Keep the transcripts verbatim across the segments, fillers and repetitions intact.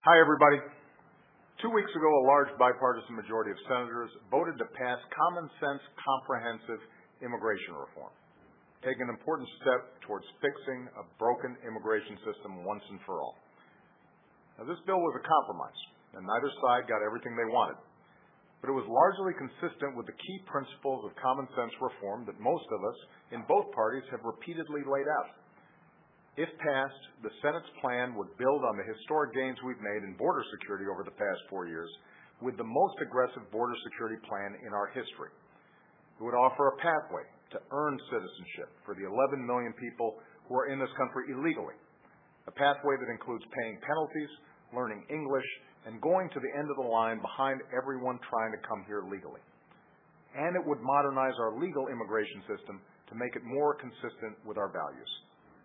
Hi, everybody. Two weeks ago, a large bipartisan majority of senators voted to pass common sense, comprehensive immigration reform, taking an important step towards fixing a broken immigration system once and for all. Now, this bill was a compromise, and neither side got everything they wanted, but it was largely consistent with the key principles of common sense reform that most of us in both parties have repeatedly laid out. If passed, the Senate's plan would build on the historic gains we've made in border security over the past four years with the most aggressive border security plan in our history. It would offer a pathway to earn citizenship for the eleven million people who are in this country illegally, a pathway that includes paying penalties, learning English, and going to the end of the line behind everyone trying to come here legally. And it would modernize our legal immigration system to make it more consistent with our values.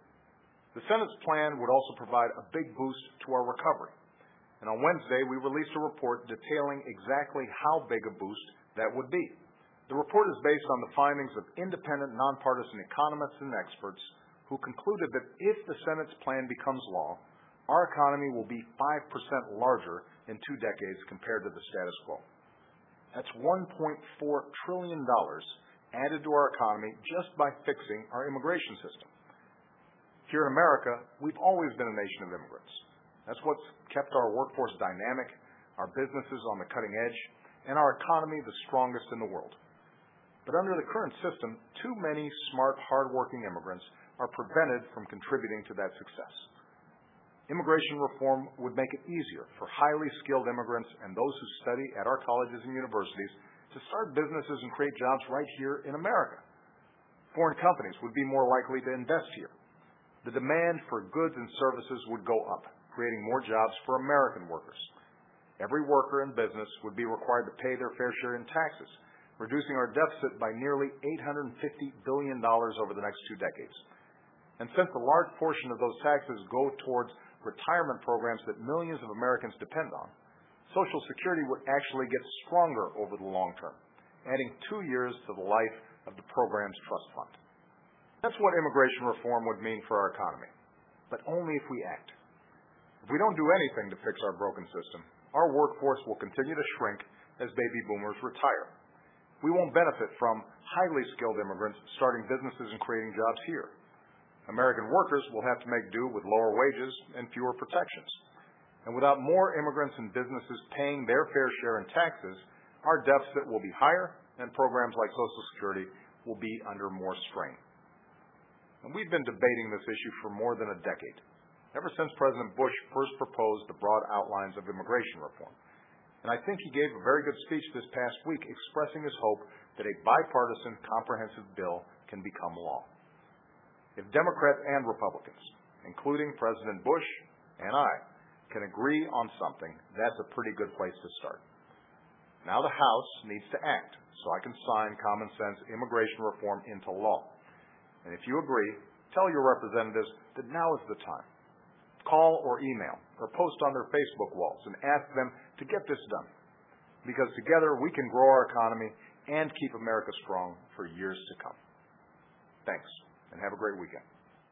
The Senate's plan would also provide a big boost to our recovery. And on Wednesday, we released a report detailing exactly how big a boost that would be. The report is based on the findings of independent, nonpartisan economists and experts who concluded that if the Senate's plan becomes law, our economy will be five percent larger in two decades compared to the status quo. That's one point four trillion dollars added to our economy just by fixing our immigration system. Here in America, we've always been a nation of immigrants. That's what's kept our workforce dynamic, our businesses on the cutting edge, and our economy the strongest in the world. But under the current system, too many smart, hardworking immigrants are prevented from contributing to that success. Immigration reform would make it easier for highly skilled immigrants and those who study at our colleges and universities to start businesses and create jobs right here in America. Foreign companies would be more likely to invest here. The demand for goods and services would go up, creating more jobs for American workers. Every worker and business would be required to pay their fair share in taxes, reducing our deficit by nearly eight hundred fifty billion dollars over the next two decades. And since a large portion of those taxes go towards retirement programs that millions of Americans depend on, Social Security would actually get stronger over the long term, adding two years to the life of the program's trust fund. That's what immigration reform would mean for our economy, but only if we act. If we don't do anything to fix our broken system, our workforce will continue to shrink as baby boomers retire. We won't benefit from highly skilled immigrants starting businesses and creating jobs here. American workers will have to make do with lower wages and fewer protections. And without more immigrants and businesses paying their fair share in taxes, our deficit will be higher and programs like Social Security will be under more strain. And we've been debating this issue for more than a decade, ever since President Bush first proposed the broad outlines of immigration reform. And I think he gave a very good speech this past week expressing his hope that a bipartisan, comprehensive bill can become law. If Democrats and Republicans, including President Bush and I, can agree on something, that's a pretty good place to start. Now the House needs to act so I can sign common sense immigration reform into law. And if you agree, tell your representatives that now is the time. Call or email or post on their Facebook walls and ask them to get this done. Because together we can grow our economy and keep America strong for years to come. Thanks, and have a great weekend.